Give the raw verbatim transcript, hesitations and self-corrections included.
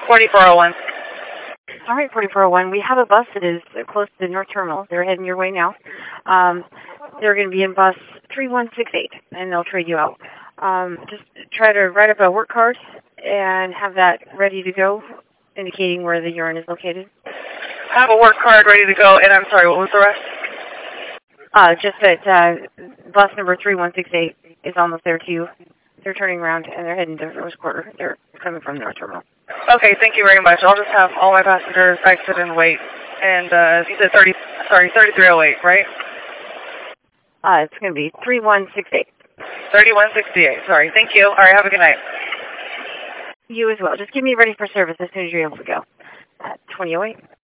forty-four oh one. All right, forty-four oh one. We have a bus that is close to the North Terminal. They're heading your way now. Um, they're going to be in bus three one six eight, and they'll trade you out. Um, just try to write up a work card and have that ready to go, indicating where the urine is located. Have a work card ready to go, and I'm sorry, what was the rest? Uh, just that uh, bus number three one six eight is almost there too. They're turning around and they're heading to the first quarter. They're coming from the North Terminal. Okay, thank you very much. I'll just have all my passengers exit and wait. And uh, you said thirty, sorry, thirty-three oh eight, right? Uh, it's going to be three one six eight. thirty-one sixty-eight, sorry. Thank you. All right, have a good night. You as well. Just get me ready for service as soon as you're able to go. At twenty oh eight.